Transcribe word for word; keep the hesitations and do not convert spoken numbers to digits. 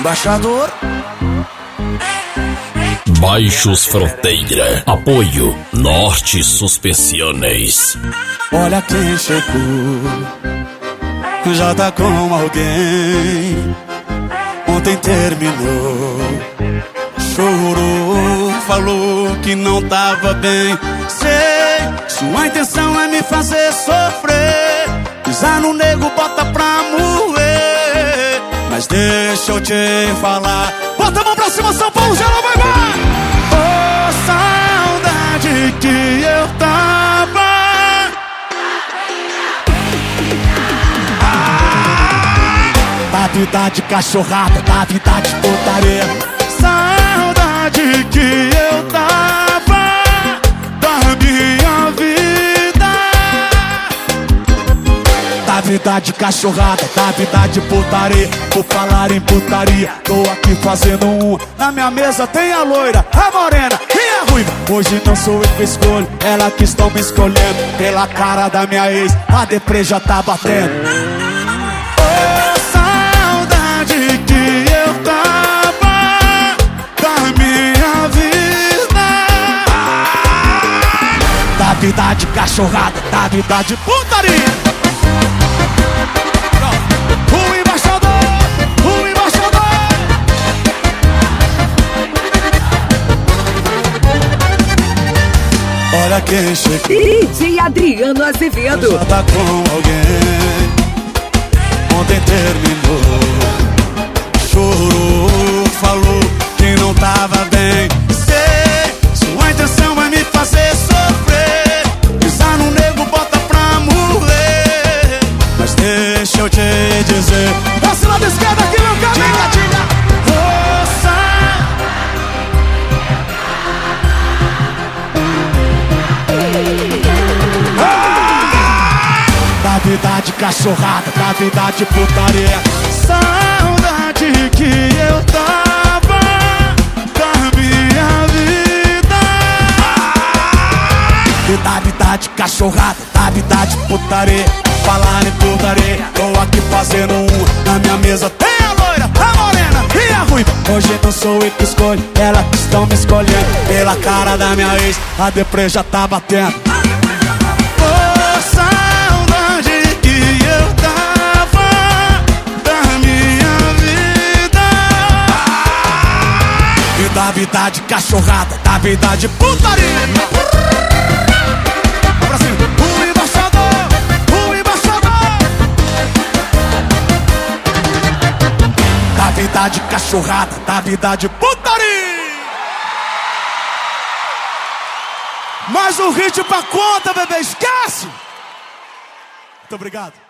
embaixador. Baixos Fronteira. Apoio Norte Suspensões. Olha quem chegou, já tá com alguém. Ontem terminou, chorou, falou que não tava bem. Sei, sua intenção é me fazer sofrer, pisar no nego, bota pra moer. Mas deixa eu te falar, bota a mão pra cima, São Paulo, já não vai mais. Oh, saudade que eu tava. Ah, da vida de cachorrada, da vida de putaria. Saudade que eu tava da minha vida. Da vida de cachorrada, da vida de putaria. Por falar em putaria, tô aqui fazendo um. Na minha mesa tem a loira, a morena e a ruiva. Hoje não sou eu que escolho, ela que estão me escolhendo. Pela cara da minha ex, a deprê já tá batendo. Oh, saudade que eu tava da minha vida. Da vida de cachorrada, da vida de putaria. Olha quem chegou, D J Adriano Azevedo. já tá com alguém. Ontem terminou, chorou, falou que não tava bem. Sei, sua intenção é me fazer sofrer, pisar no nego, bota pra moer. Mas deixa eu te dizer, passe lá da esquerda aqui, meu caminho. Diga, diga. Da vida de cachorrada, da vida de putaria. Saudade que eu tava da minha vida. E da vida de cachorrada, da vida de putaria. Falar em putaria, tô aqui fazendo um. Na minha mesa tem a loira, a morena e a ruiva. Hoje não sou eu que escolho, ela que estão me escolhendo. Pela cara da minha ex, a deprê já tá batendo. Da vida de cachorrada, da vida de putaria. Pra cima, o embaixador, o embaixador. Da vida de cachorrada, da vida de putaria. Mais um hit pra conta, bebê, esquece. Muito obrigado.